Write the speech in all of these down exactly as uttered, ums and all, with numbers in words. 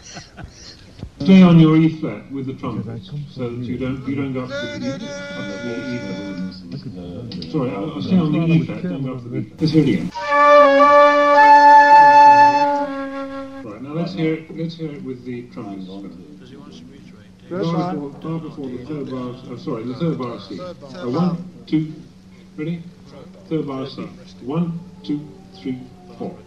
Stay on your E flat with the trumpet, so that you don't you don't go up to the, up to the E flat. Sorry, I'll, I'll stay on the E flat, don't go up to the E flat. Let's hear it again. Right, now let's hear it, let's hear it with the trumpet. Does he want us to reiterate? Bar before, bar before the third bar, oh, sorry, the third bar C. Uh, one, two, ready? Third bar C. One, two, three, four.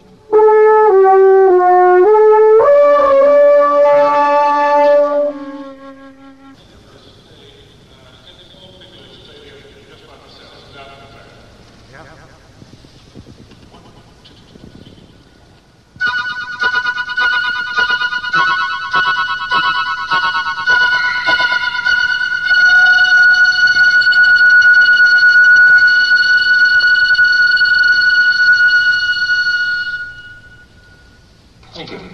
Thank you.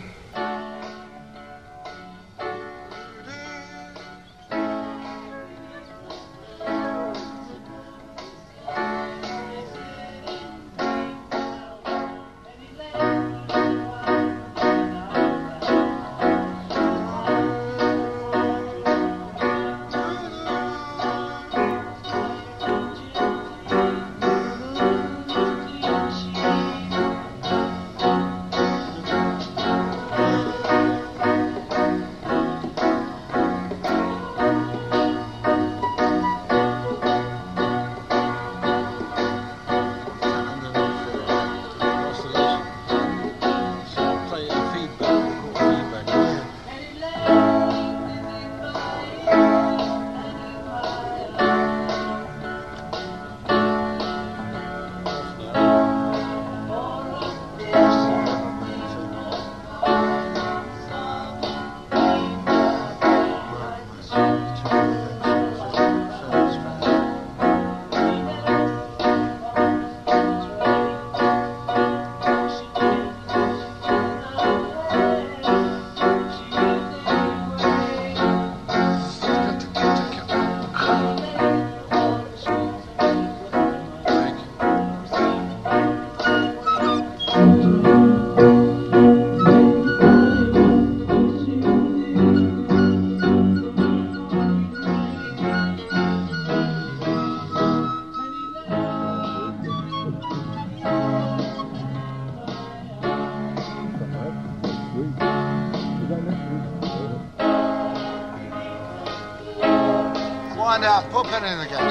Wind out, put pen in the gas.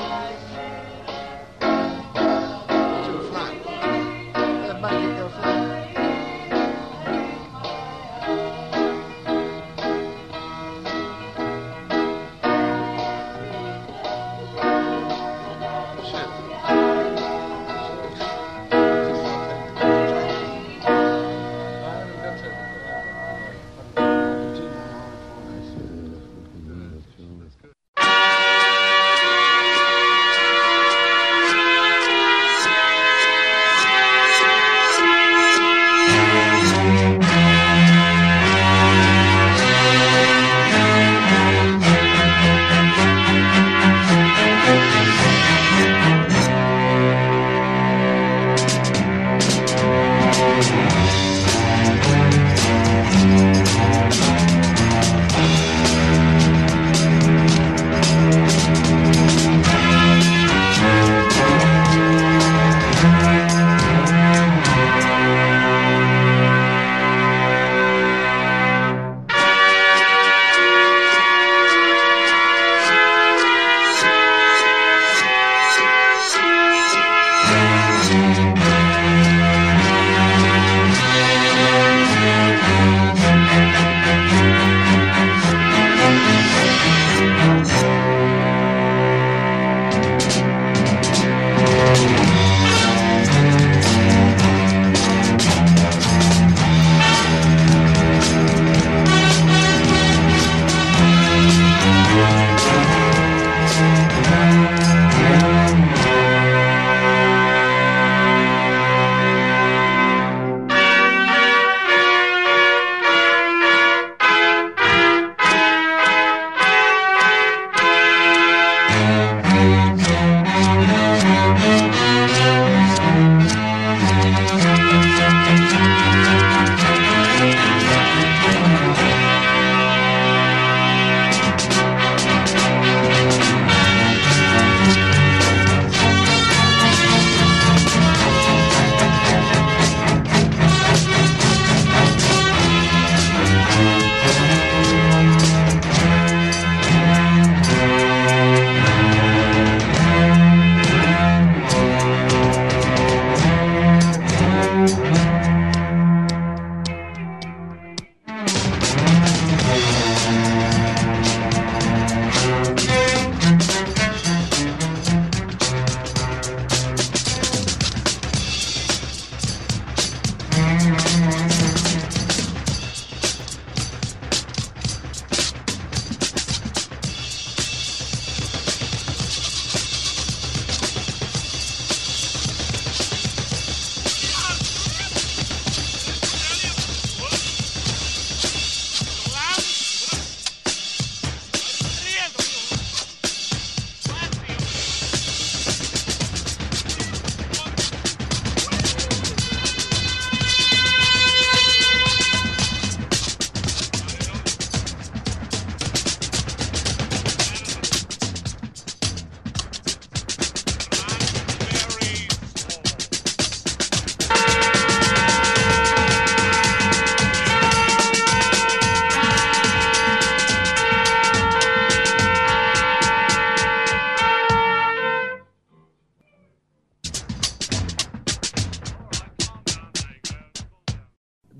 To a flat. Then make it go flat.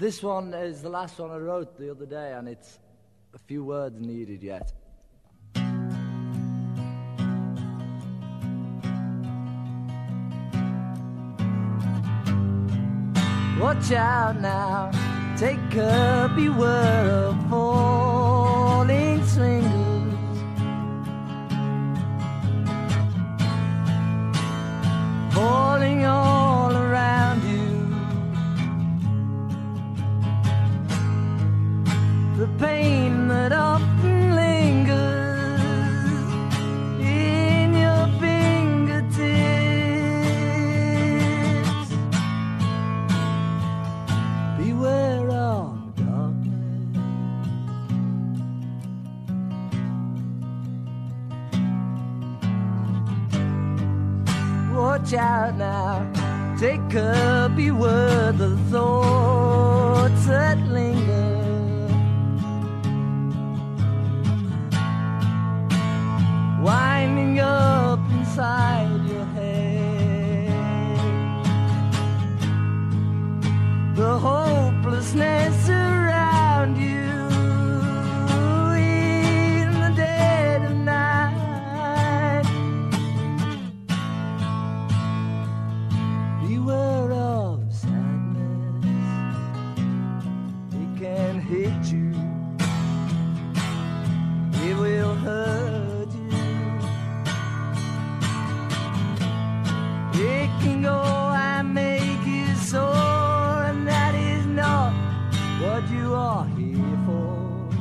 this one is the last one I wrote the other day, and it's a few words needed yet. Watch out now, take care, beware of falling swingers. Falling all around you. The pain that often lingers in your fingertips. Beware of darkness. Watch out now, take care, beware the thoughts that linger. Winding up inside your head. The hopelessness around you in the dead of night. Beware of sadness, it can hit you, it will hurt you. It can go and make you sore, and that is not what you are here for.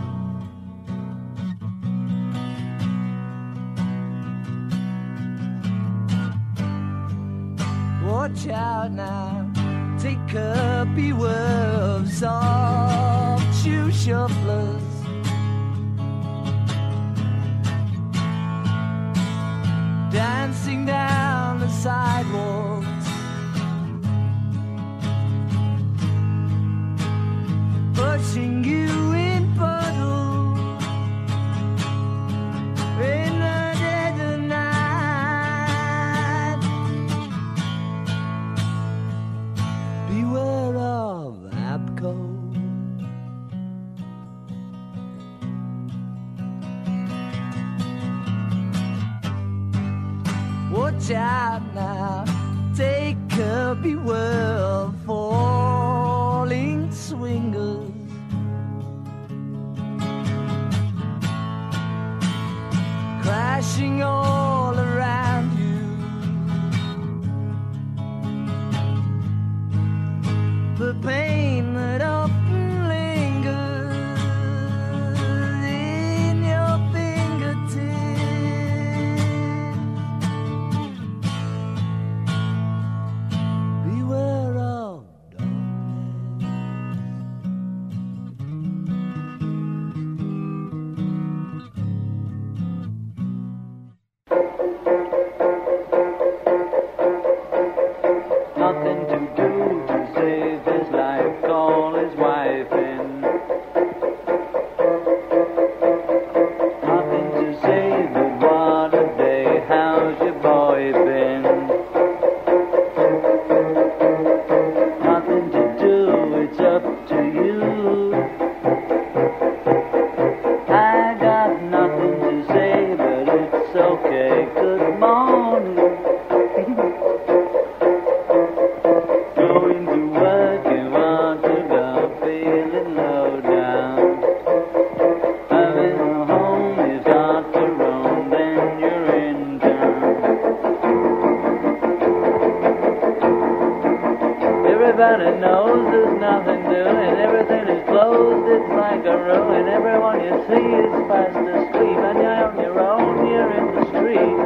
Watch out now, take care, beware of soft shoe shufflers. Dancing down the sidewalks, pushing you in puddles in the dead of night. Beware of Abco. Watch out now, take care, beware of falling swingers. Crashing all around you. The pain that often lingers in your fingertips. Beware of Nothing to do to save his life, call his wife in. Nothing to say but what a day, how's your boy been? Nothing to do, it's up to you. I got nothing to say, but it's okay, good morning. Going to work, you want to go, feeling low down. Having a home is hard to roam, then you're in town. Everybody knows there's nothing doing, everything is closed, it's like a ruin. Everyone you see is fast asleep, and you're on your own, you're in the street.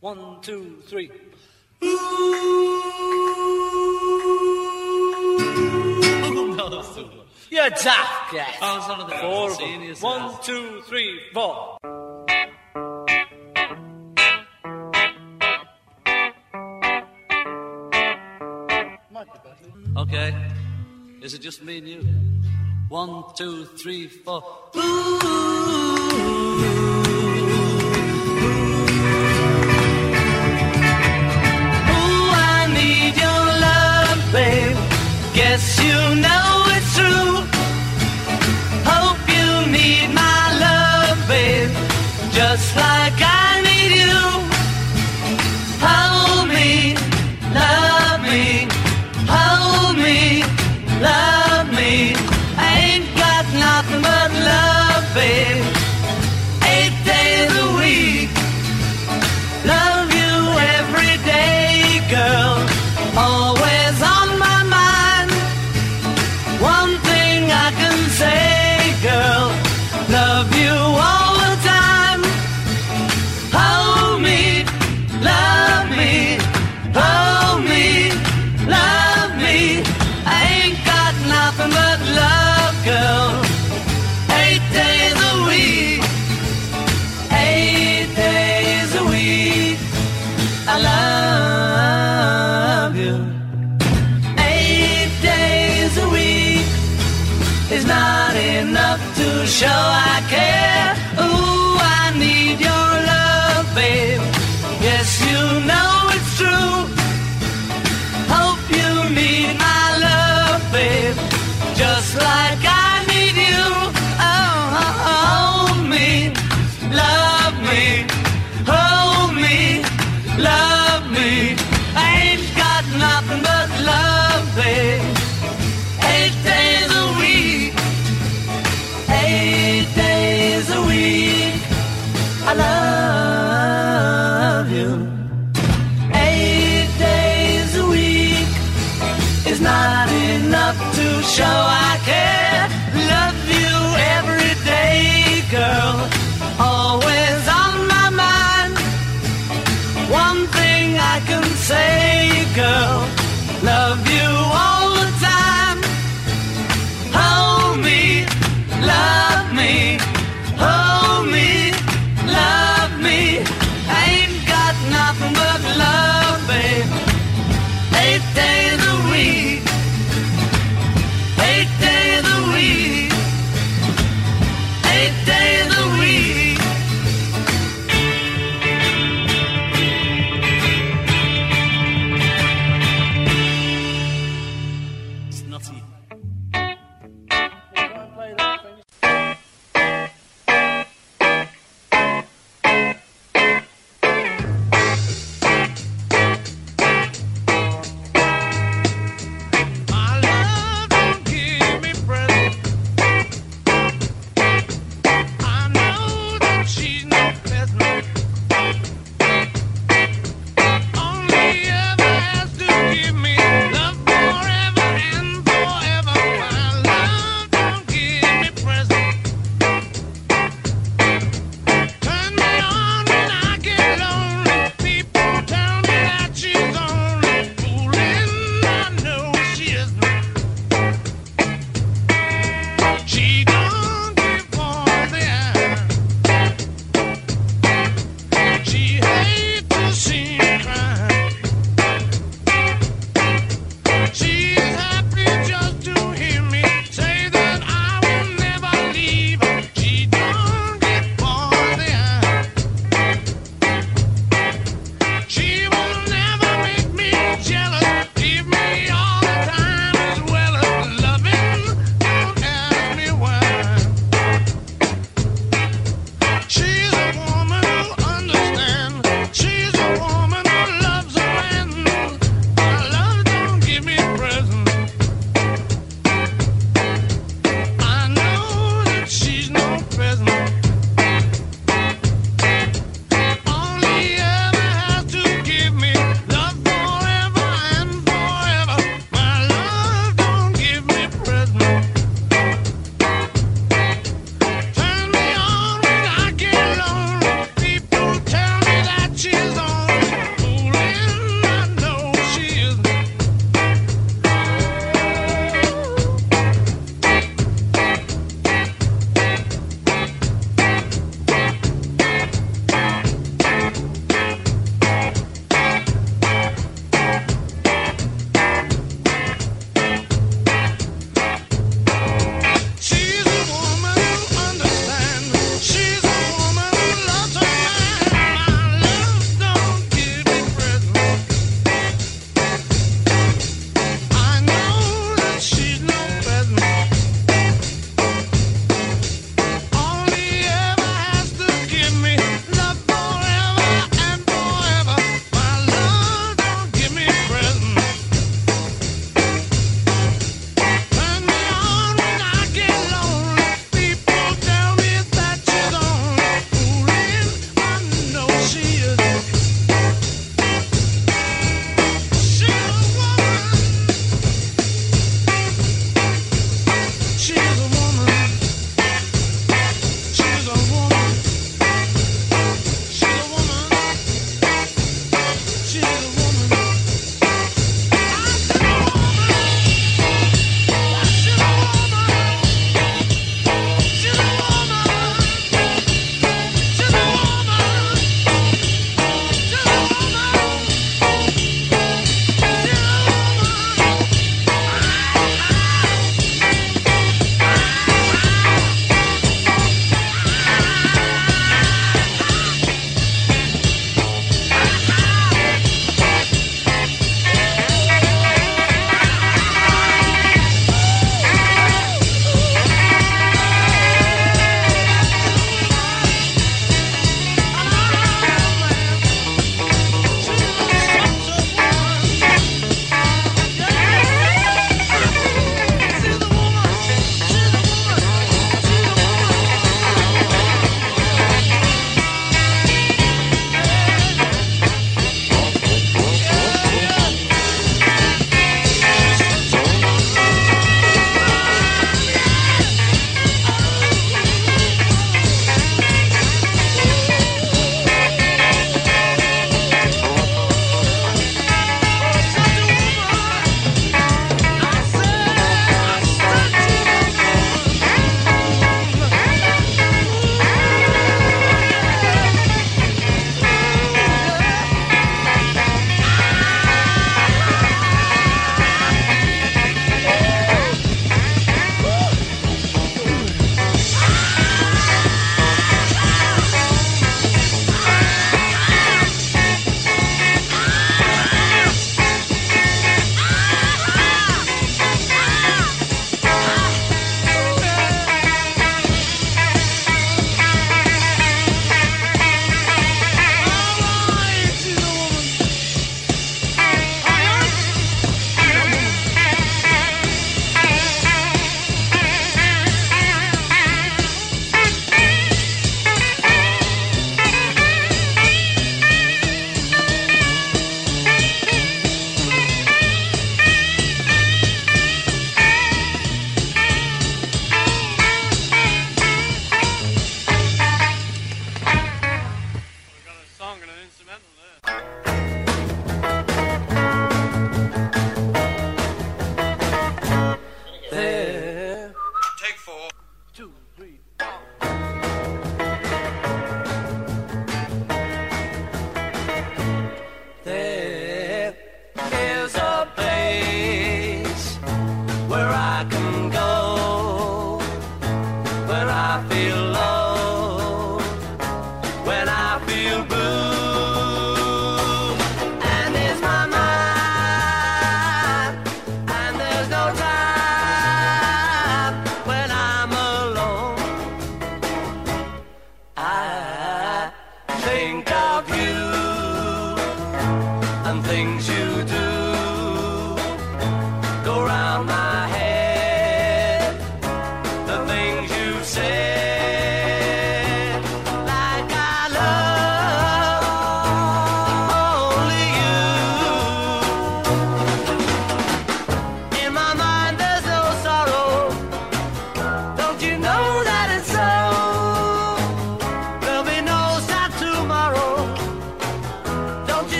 One, two, three. Ooh, no, that's too low. You're daft, Gaff. I was one of the Four of senior them. One, two, three, four. Okay. Is it just me and you? One, two, three, four. Ooh. Babe, guess you know it's true. Hope you need my love, babe, just like I need you. Hold me, love me, hold me, love me. I ain't got nothing but love, babe. Eight days a week, love you every day, girl. Always on my mind. One thing I can say, girl, love you all the time. Hold me, love me, hold me, love me. I ain't got nothing but love, girl. Eight days a week, eight days a week, I love you. Eight days a week is not enough to show I care. Ooh, I need your love, babe. Yes, you know it's true. Hope you need my love, babe, just like I need you. Oh, hold me, love me, hold me, love me. I ain't got nothing but love, babe. Eight days a week, eight days a week, I love you. Eight days a week is not enough to show I care.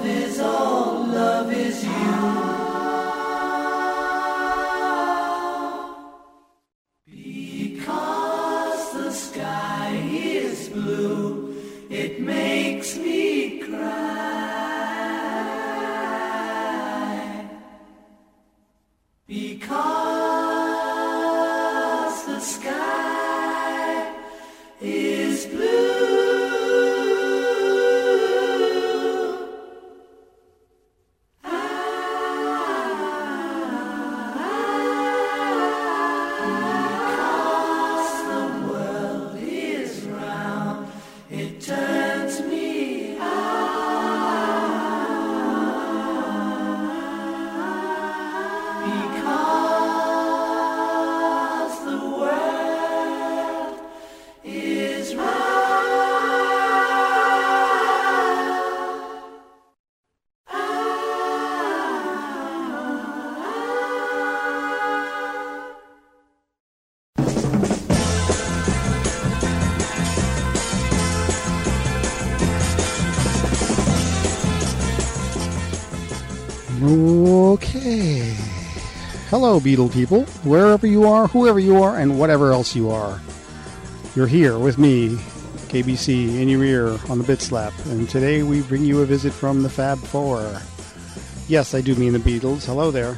is all, love is you. Because the sky is blue, it makes me cry. Because the sky is blue. Okay. Hello, Beatle people, wherever you are, whoever you are, and whatever else you are. You're here with me, K B C, in your ear on the Bit Slap, and today we bring you a visit from the Fab Four. Yes, I do mean the Beatles. Hello there.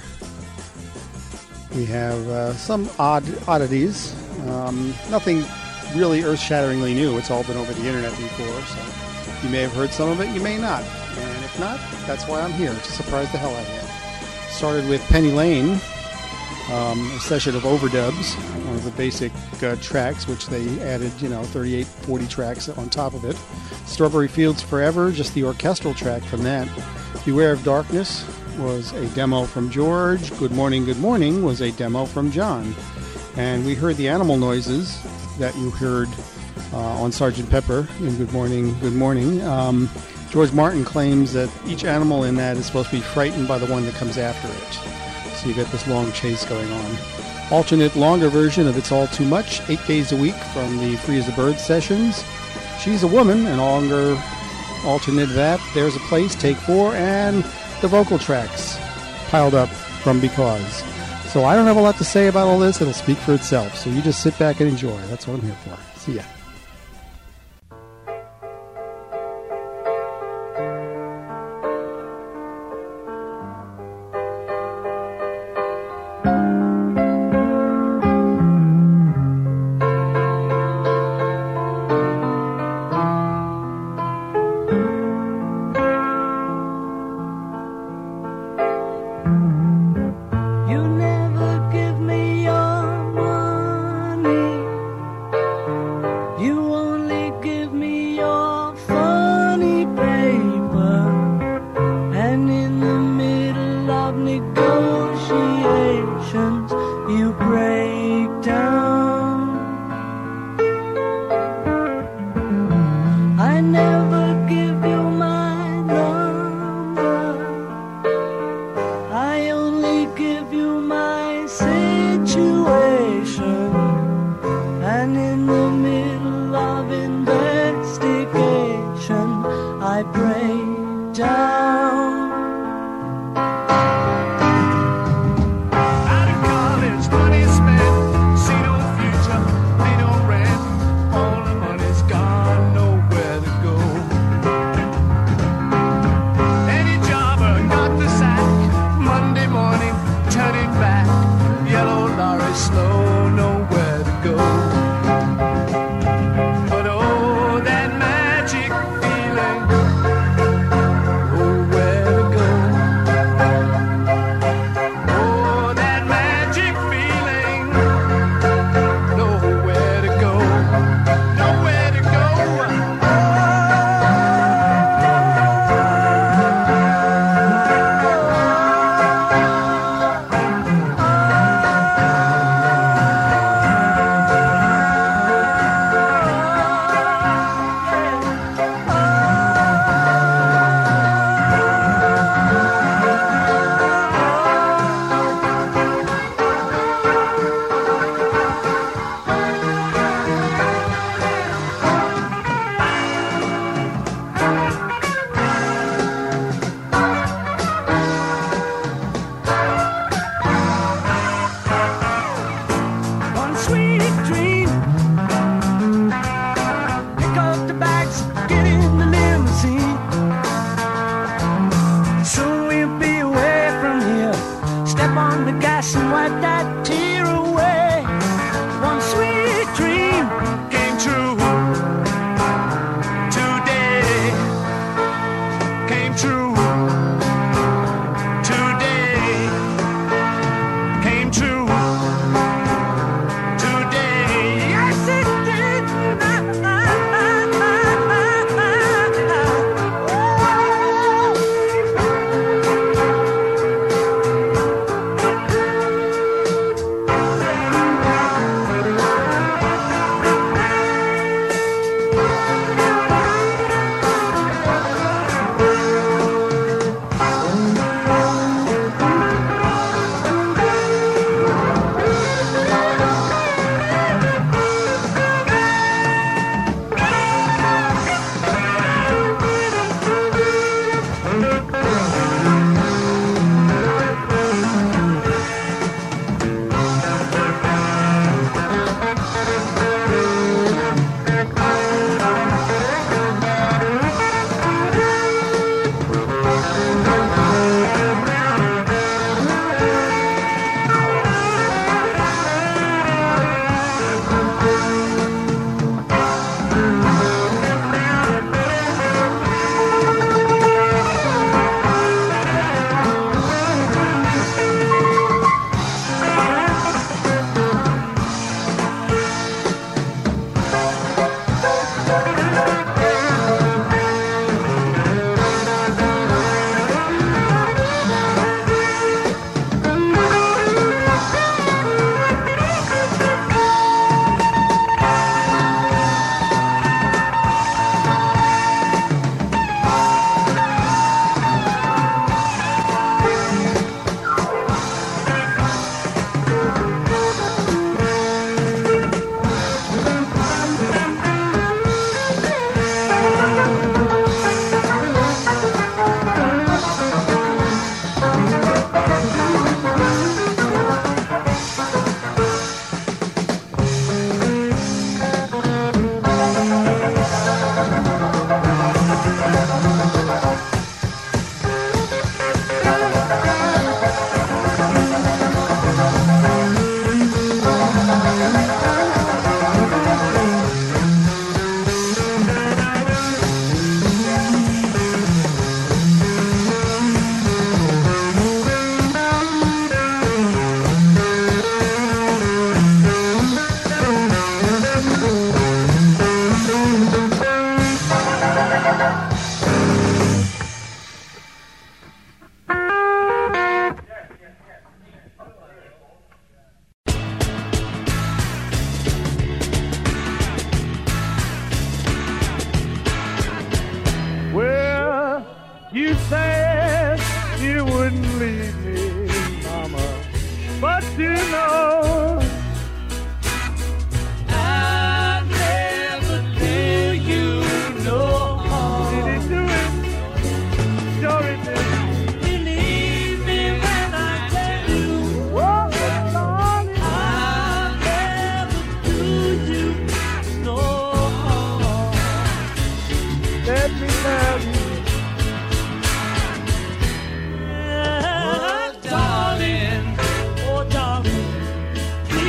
We have uh, some odd oddities. Um, nothing really earth-shatteringly new. It's all been over the internet before, so you may have heard some of it, you may not. And if not, that's why I'm here, to surprise the hell out of you. Started with Penny Lane, um, a session of overdubs, one of the basic uh, tracks, which they added, you know, thirty-eight, forty tracks on top of it. Strawberry Fields Forever, just the orchestral track from that. Beware of Darkness was a demo from George. Good Morning, Good Morning was a demo from John. And we heard the animal noises that you heard uh, on Sergeant Pepper in Good Morning, Good Morning. Um, George Martin claims that each animal in that is supposed to be frightened by the one that comes after it. So you get this long chase going on. Alternate longer version of It's All Too Much, eight days a week from the Free as a Bird sessions. She's a Woman, and longer alternate that. There's a Place, take four, and the vocal tracks piled up from Because. So I don't have a lot to say about all this. It'll speak for itself. So you just sit back and enjoy. That's what I'm here for. See ya. Oh, true. Today came true. Today, yes it did. You said you wouldn't leave me, Mama, but you know I never do you no harm. Did he do it? Sure he did. Believe me when I tell you, oh, darling, I never do you no harm. Let me tell you. Darling, oh darling,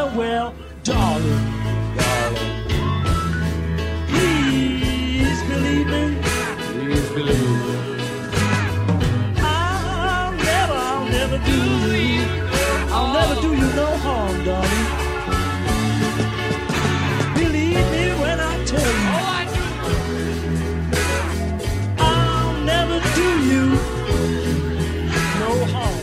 well, well, darling, darling, please believe me. Please believe me. I'll never, I'll never do you. I'll never do you no harm, darling. Believe me when I tell you. I'll never do you no harm.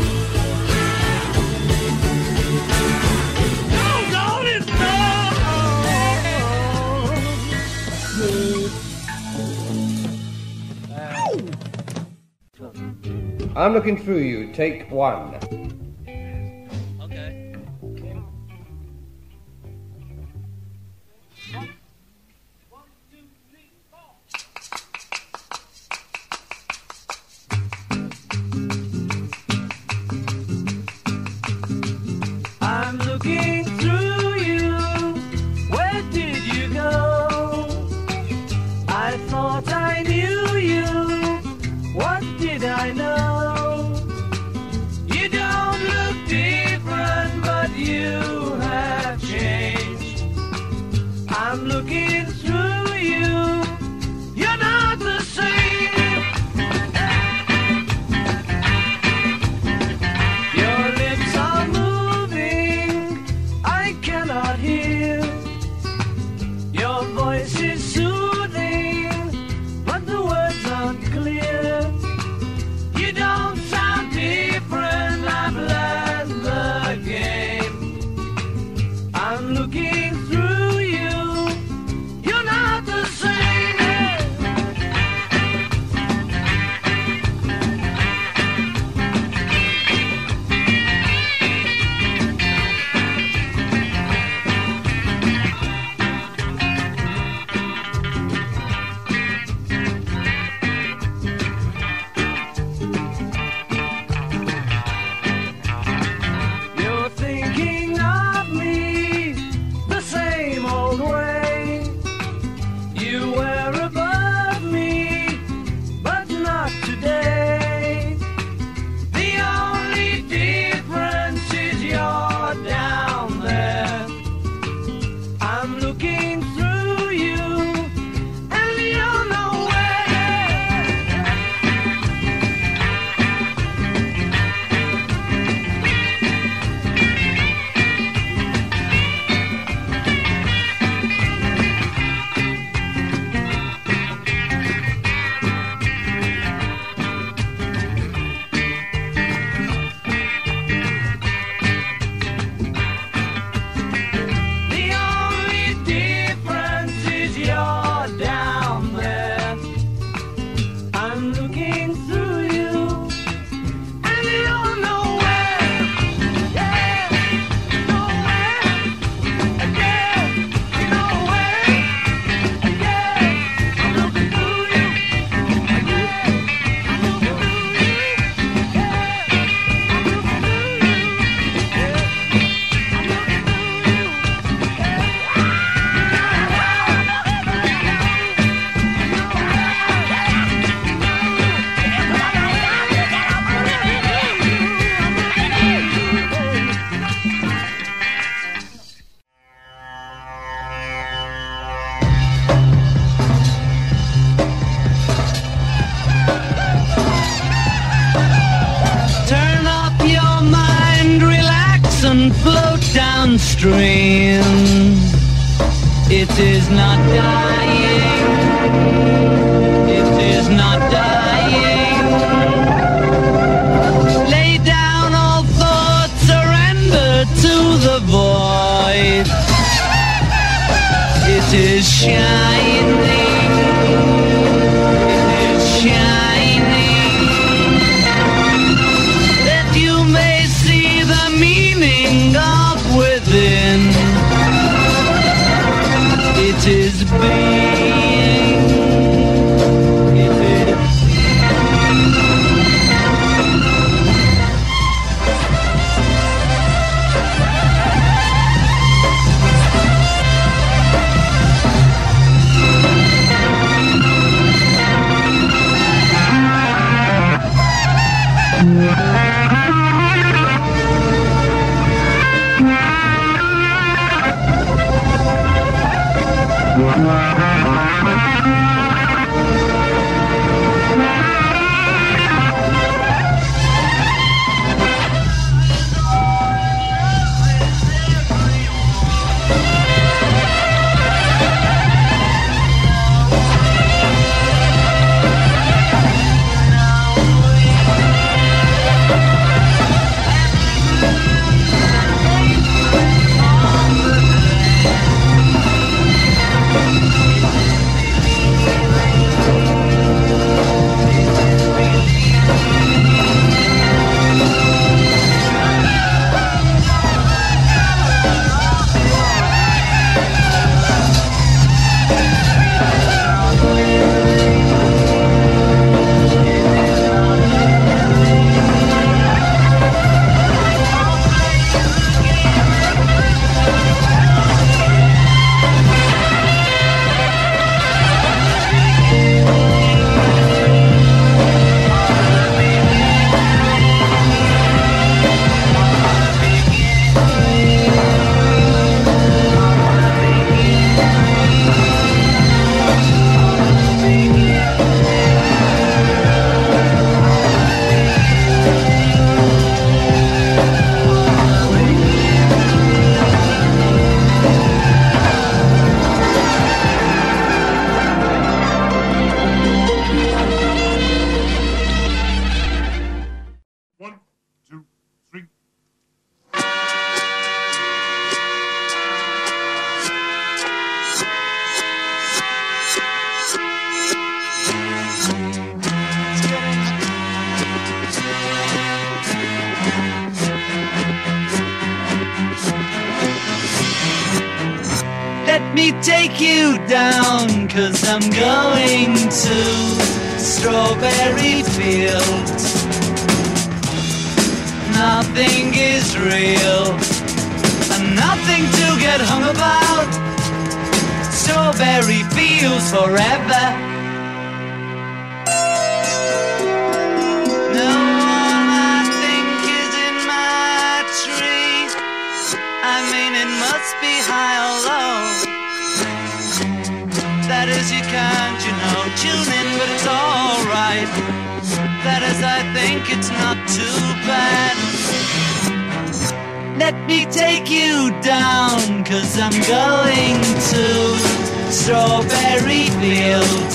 No, darling, no. I'm looking through you. Take one. Okay. I'm looking through you. Where did you go? I thought I knew you. What did I know? You don't look different, but you have changed. I'm looking through you. You're not the same. Your lips are moving, I cannot hear. Your voice is soothing, but the words aren't clear. You don't sound different, I've learned the game. I'm looking through you, you're not the same. You're thinking of me the same old way. You were above me, but not today. The only difference is you're down there. I'm looking through you, and you're nowhere. The only difference is you're down there. I'm looking through you, and you're nowhere. Yeah, nowhere. Yeah, nowhere. Yeah, I'm looking through you. Yeah, I'm looking through you. Yeah, I'm looking through you. Yeah, I'm looking through you. Turn off your mind, relax and float downstream. It is not dying. It is not dying. Lay down all thoughts, surrender to the void. It is shining. It is shining. That you may see the meaning of within. It is being. It is. me take you down, 'cause I'm going to strawberry fields. Nothing is real, and nothing to get hung about. Strawberry fields forever. No one I think is in my tree. I mean, it must be high or low. That is, you can't, you know, tune in, but it's alright. That is, I think it's not too bad. Let me take you down, 'cause I'm going to strawberry fields.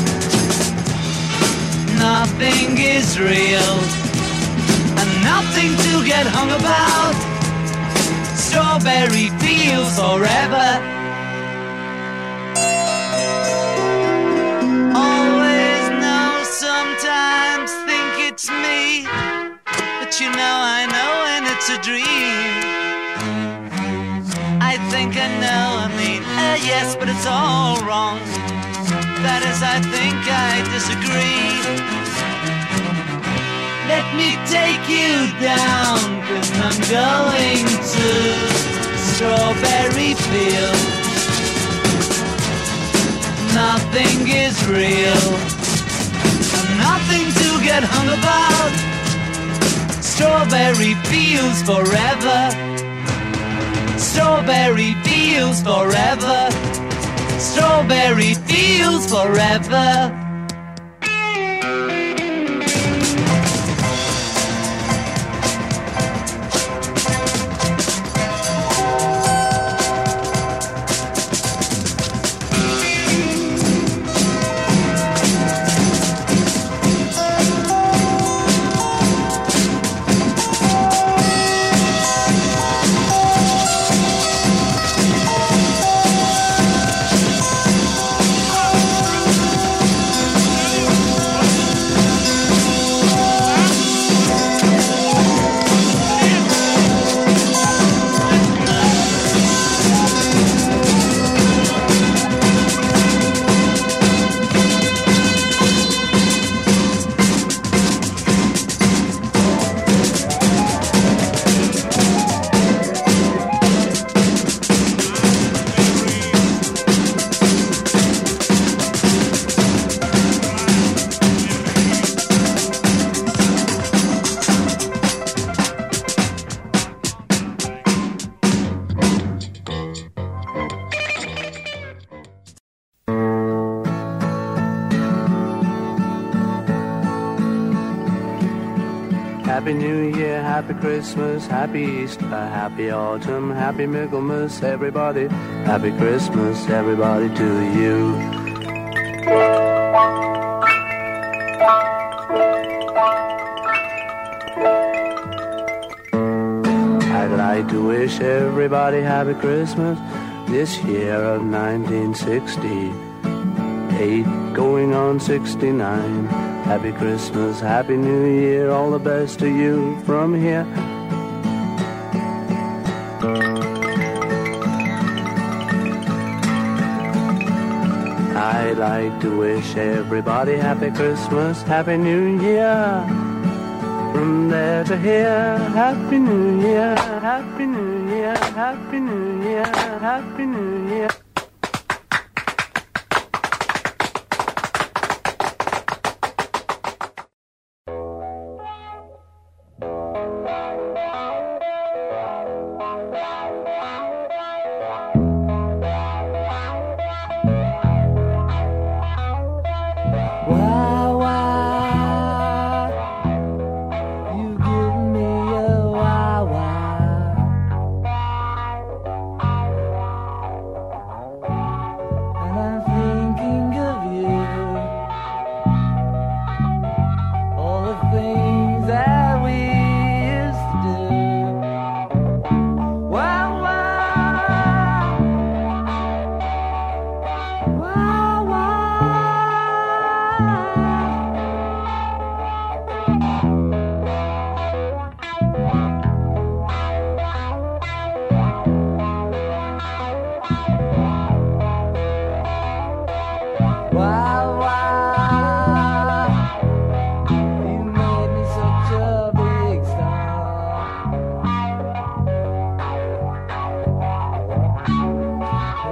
Nothing is real, and nothing to get hung about. Strawberry fields forever. Always know, sometimes think it's me, but you know I know when it's a dream. I think I know, I mean, uh, yes, but it's all wrong. That is, I think I disagree. Let me take you down, 'cause I'm going to strawberry fields. Nothing is real, and nothing to get hung about. Strawberry fields forever. Strawberry fields forever. Strawberry fields forever. Happy New Year, Happy Christmas, Happy Easter, Happy Autumn, Happy Michaelmas, everybody. Happy Christmas, everybody, to you. I'd like to wish everybody Happy Christmas this year of nineteen sixty-eight, going on sixty-nine. Happy Christmas, Happy New Year, all the best to you from here. I'd like to wish everybody Happy Christmas, Happy New Year. From there to here, Happy New Year, Happy New Year, Happy New Year, Happy New Year.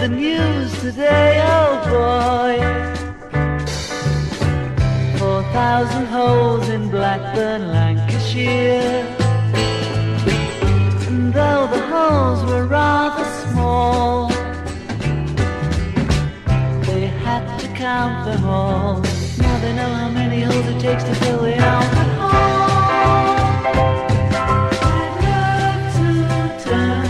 the news today, oh boy. Four thousand holes in Blackburn, Lancashire. And though the holes were rather small, they had to count them all. Now they know how many holes it takes to fill the Albert Hall. I'd love to tell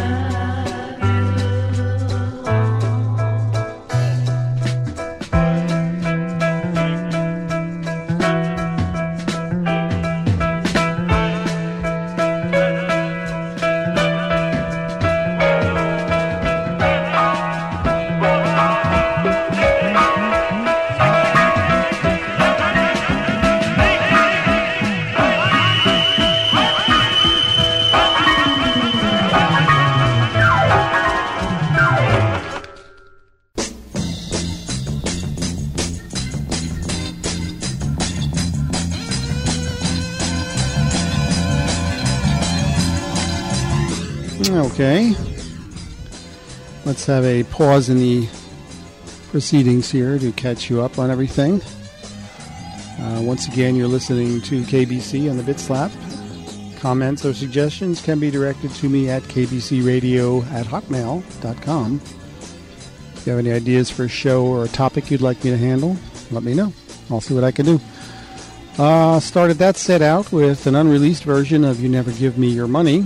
Okay. Let's have a pause in the proceedings here to catch you up on everything. Uh, once again, you're listening to K B C on the Bit Slap. Comments or suggestions can be directed to me at k b c radio at hotmail dot com. If you have any ideas for a show or a topic you'd like me to handle, let me know. I'll see what I can do. Uh, started that set out with an unreleased version of You Never Give Me Your Money,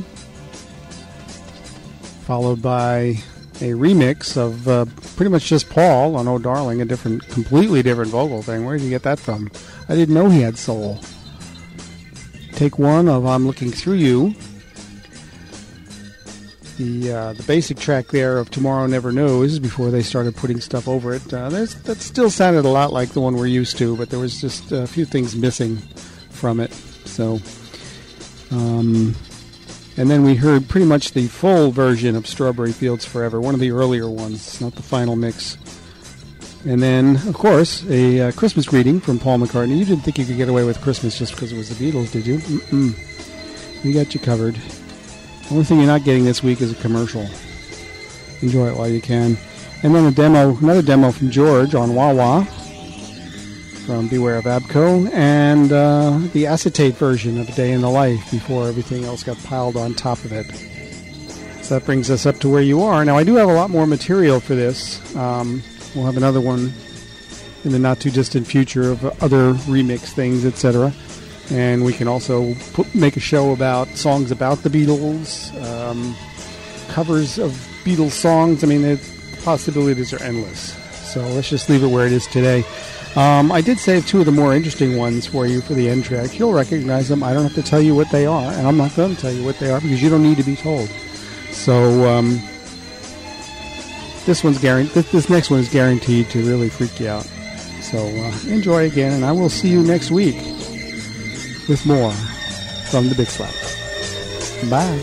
followed by a remix of uh, pretty much just Paul on Oh Darling, a different, completely different vocal thing. Where did you get that from? I didn't know he had soul. Take one of I'm Looking Through You. The uh, the basic track there of Tomorrow Never Knows, before they started putting stuff over it, uh, there's, that still sounded a lot like the one we're used to, but there was just a few things missing from it. So, um... and then we heard pretty much the full version of Strawberry Fields Forever, one of the earlier ones, not the final mix. And then, of course, a uh, Christmas greeting from Paul McCartney. You didn't think you could get away with Christmas just because it was the Beatles, did you? Mm-mm. We got you covered. The only thing you're not getting this week is a commercial. Enjoy it while you can. And then a demo, another demo from George on Wah Wah from Beware of Abco, and uh, the acetate version of A Day in the Life before everything else got piled on top of it. So that brings us up to where you are. Now, I do have a lot more material for this. Um, we'll have another one in the not-too-distant future of other remix things, et cetera. And we can also put, make a show about songs about the Beatles, um, covers of Beatles songs. I mean, the possibilities are endless. So let's just leave it where it is today. Um, I did save two of the more interesting ones for you for the end track. You'll recognize them. I don't have to tell you what they are, and I'm not going to tell you what they are because you don't need to be told. So um, this one's guaranteed. This, this next one is guaranteed to really freak you out. So uh, enjoy again, and I will see you next week with more from the Big Slap. Bye.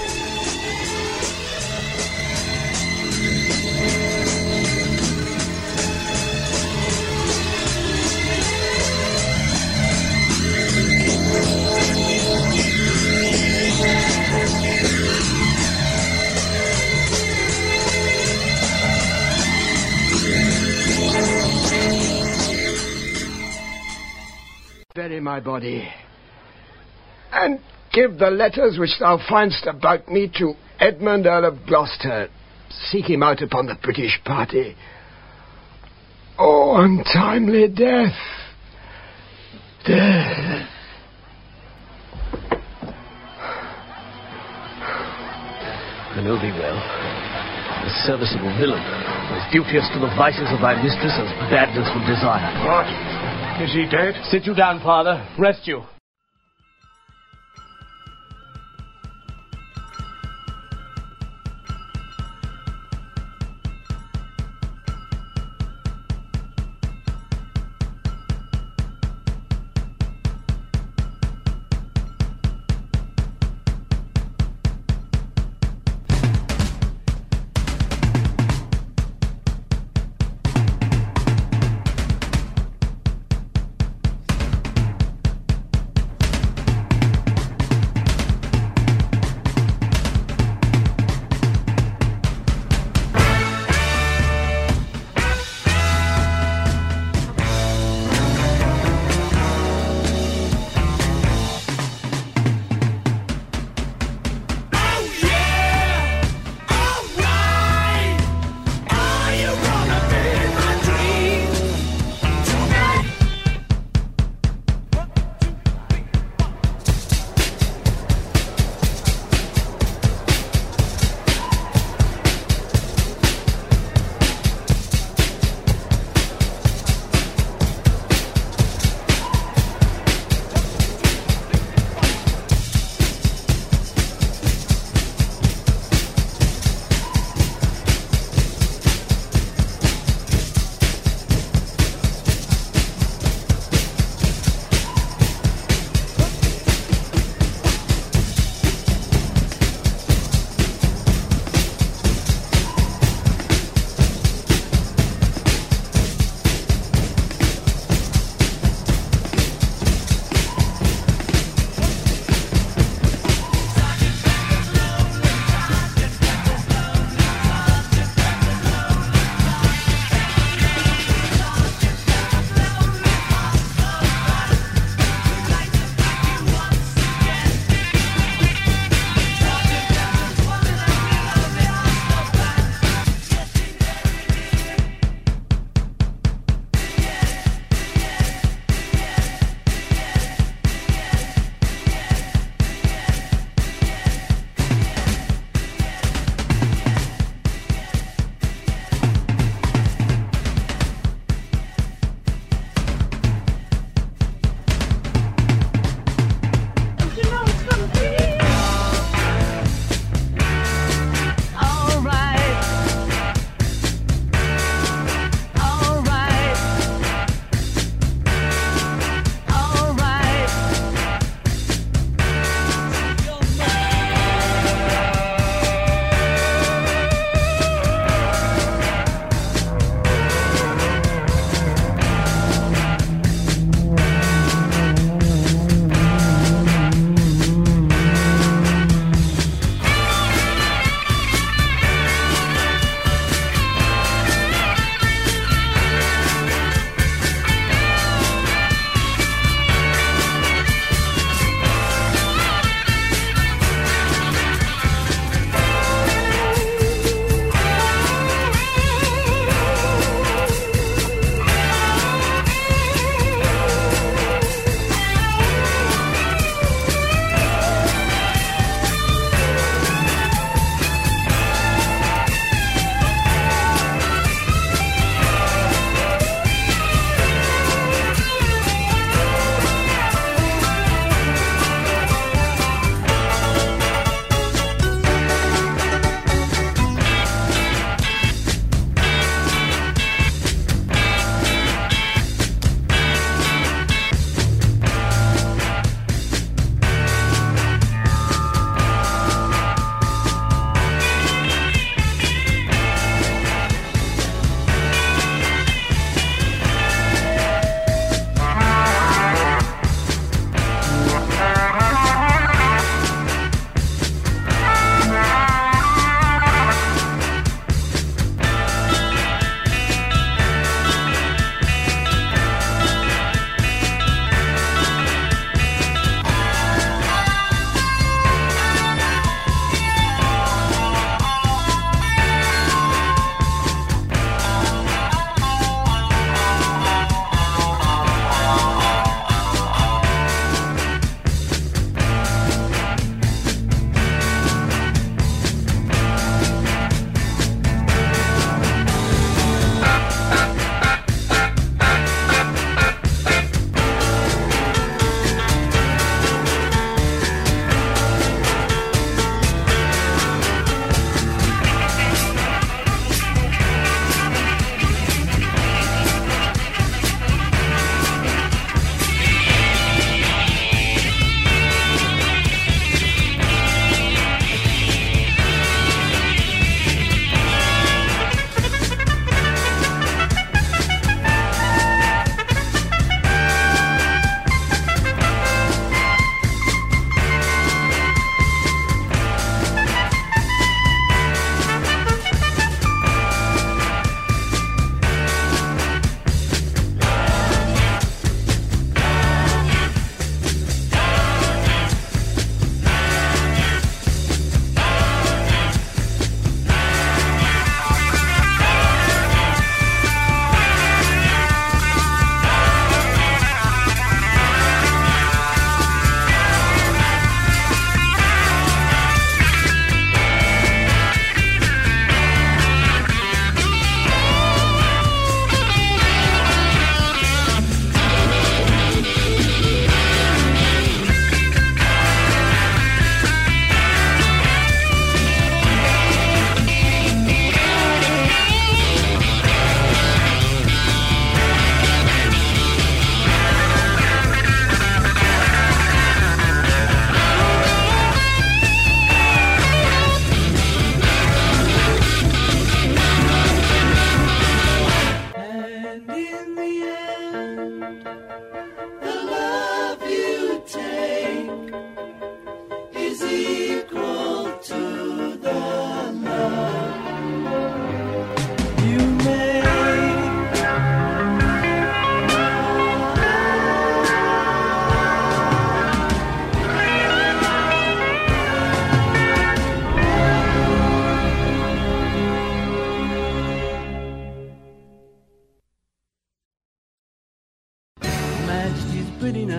Bury my body, and give the letters which thou find'st about me to Edmund Earl of Gloucester. Seek him out upon the British party. Oh, untimely death! Death! I know thee well. A serviceable villain, as duteous to the vices of thy mistress as badness would desire. What? Is he dead? Sit you down, father. Rest you.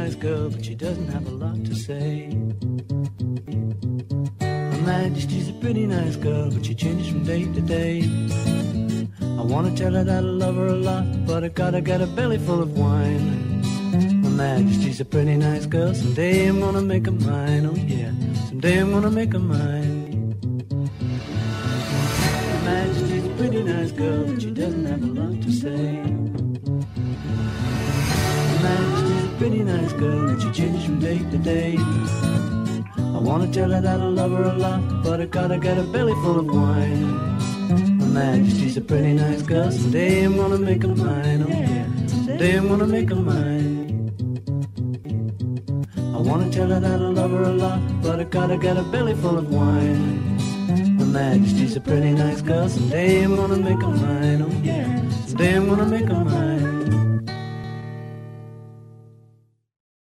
nice girl, but she doesn't have a lot to say. Her Majesty's a pretty nice girl, but she changes from day to day. I wanna tell her that I love her a lot, but I gotta get a belly full of wine. Her Majesty's a pretty nice girl, someday I'm gonna make her mine, oh yeah, someday I'm gonna make her mine. Her Majesty's a pretty nice girl, but she doesn't have a lot to say. Her Majesty's a pretty nice girl, but she changes from day to day. I wanna tell her that I love her a lot, but I gotta get a belly full of wine. Her Majesty's a pretty nice girl, someday I'm gonna make her mine, oh yeah, someday I'm gonna make her mine. I wanna tell her that I love her a lot, but I gotta get a belly full of wine. Her Majesty's a pretty nice girl, someday I'm gonna make her mine, oh yeah, someday I'm gonna make her mine.